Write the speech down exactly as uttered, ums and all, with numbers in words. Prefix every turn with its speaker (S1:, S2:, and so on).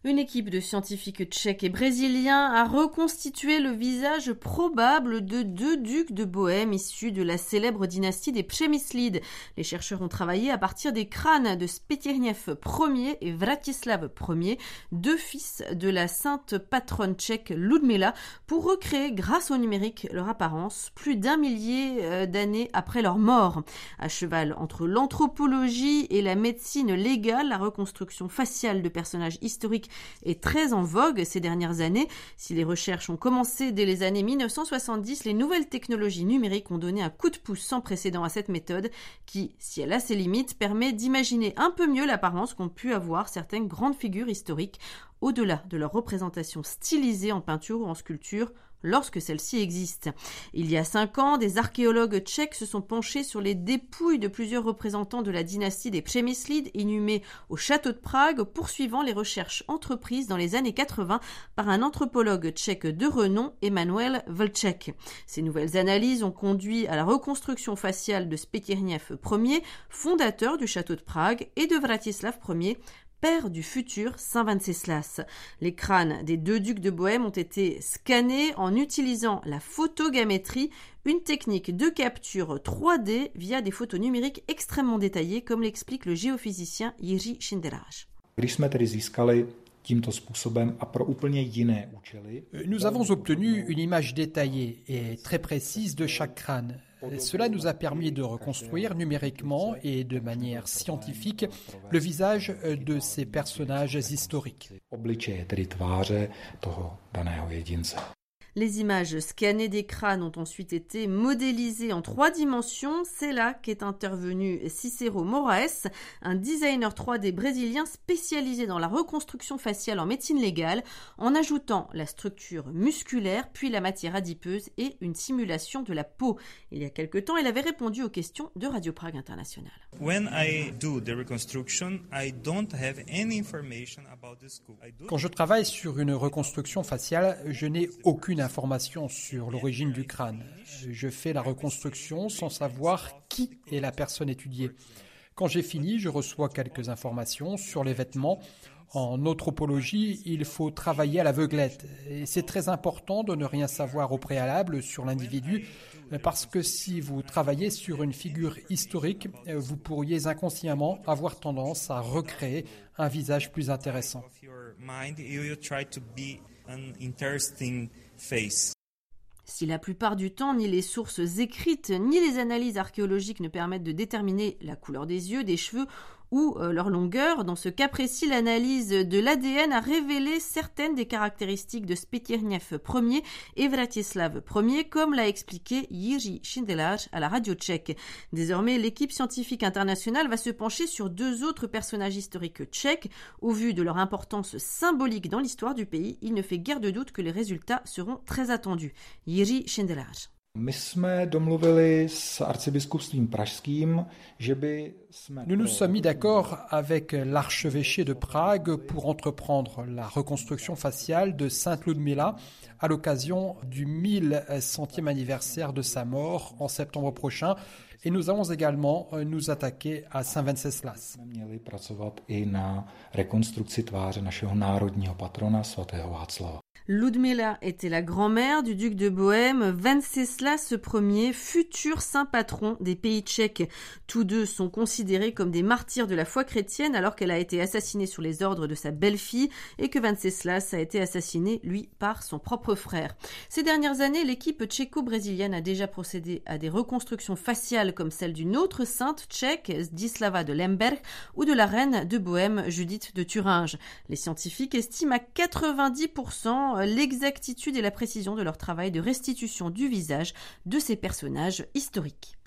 S1: Une équipe de scientifiques tchèques et brésiliens a reconstitué le visage probable de deux ducs de Bohême issus de la célèbre dynastie des Přemyslides. Les chercheurs ont travaillé à partir des crânes de Spětěhněv Ier et Vratislav Ier, deux fils de la sainte patronne tchèque Ludmila, pour recréer grâce au numérique leur apparence plus d'un millier d'années après leur mort. À cheval entre l'anthropologie et la médecine légale, la reconstruction faciale de personnages historiques est très en vogue ces dernières années. Si les recherches ont commencé dès les années mille neuf cent soixante-dix, les nouvelles technologies numériques ont donné un coup de pouce sans précédent à cette méthode qui, si elle a ses limites, permet d'imaginer un peu mieux l'apparence qu'ont pu avoir certaines grandes figures historiques au-delà de leur représentation stylisée en peinture ou en sculpture, lorsque celle-ci existe. Il y a cinq ans, des archéologues tchèques se sont penchés sur les dépouilles de plusieurs représentants de la dynastie des Přemyslides inhumés au château de Prague, poursuivant les recherches entreprises dans les années quatre-vingts par un anthropologue tchèque de renom, Emanuel Vlček. Ces nouvelles analyses ont conduit à la reconstruction faciale de Spětěhněv Ier, fondateur du château de Prague, et de Vratislav Ier, père du futur Saint Venceslas. Les crânes des deux ducs de Bohême ont été scannés en utilisant la photogrammétrie, une technique de capture trois D via des photos numériques extrêmement détaillées, comme l'explique le géophysicien Jiří Šindelář.
S2: Nous avons obtenu une image détaillée et très précise de chaque crâne. Cela nous a permis de reconstruire numériquement et de manière scientifique le visage de ces personnages historiques.
S1: Les images scannées des crânes ont ensuite été modélisées en trois dimensions. C'est là qu'est intervenu Cicero Moraes, un designer trois D brésilien spécialisé dans la reconstruction faciale en médecine légale, en ajoutant la structure musculaire, puis la matière adipeuse et une simulation de la peau. Il y a quelque temps, il avait répondu aux questions de Radio Prague International.
S2: Quand je travaille sur une reconstruction faciale, je n'ai aucune information sur l'origine du crâne. Je fais la reconstruction sans savoir qui est la personne étudiée. Quand j'ai fini, je reçois quelques informations sur les vêtements. En anthropologie, il faut travailler à l'aveuglette. Et c'est très important de ne rien savoir au préalable sur l'individu, parce que si vous travaillez sur une figure historique, vous pourriez inconsciemment avoir tendance à recréer un visage plus intéressant.
S1: Si la plupart du temps, ni les sources écrites, ni les analyses archéologiques ne permettent de déterminer la couleur des yeux, des cheveux ou euh, leur longueur, dans ce cas précis, l'analyse de l'A D N a révélé certaines des caractéristiques de Spětěhněv Ier et Vratislav Ier, comme l'a expliqué Jiří Šindelář à la radio tchèque. Désormais, l'équipe scientifique internationale va se pencher sur deux autres personnages historiques tchèques. Au vu de leur importance symbolique dans l'histoire du pays, il ne fait guère de doute que les résultats seront très attendus. Jiří Šindelář.
S3: Nous
S2: nous sommes mis d'accord avec l'archevêché de Prague pour entreprendre la reconstruction faciale de Sainte Ludmila à l'occasion du mille centième anniversaire de sa mort en septembre prochain. Et nous allons également nous attaquer à Saint Venceslas.
S1: Ludmila était la grand-mère du duc de Bohême, Venceslas Ier, futur saint patron des pays tchèques. Tous deux sont considérés comme des martyrs de la foi chrétienne alors qu'elle a été assassinée sur les ordres de sa belle-fille et que Venceslas a été assassiné, lui, par son propre frère. Ces dernières années, l'équipe tchéco-brésilienne a déjà procédé à des reconstructions faciales comme celle d'une autre sainte tchèque, Zdislava de Lemberg, ou de la reine de Bohême, Judith de Thuringe. Les scientifiques estiment à quatre-vingt-dix pour cent l'exactitude et la précision de leur travail de restitution du visage de ces personnages historiques.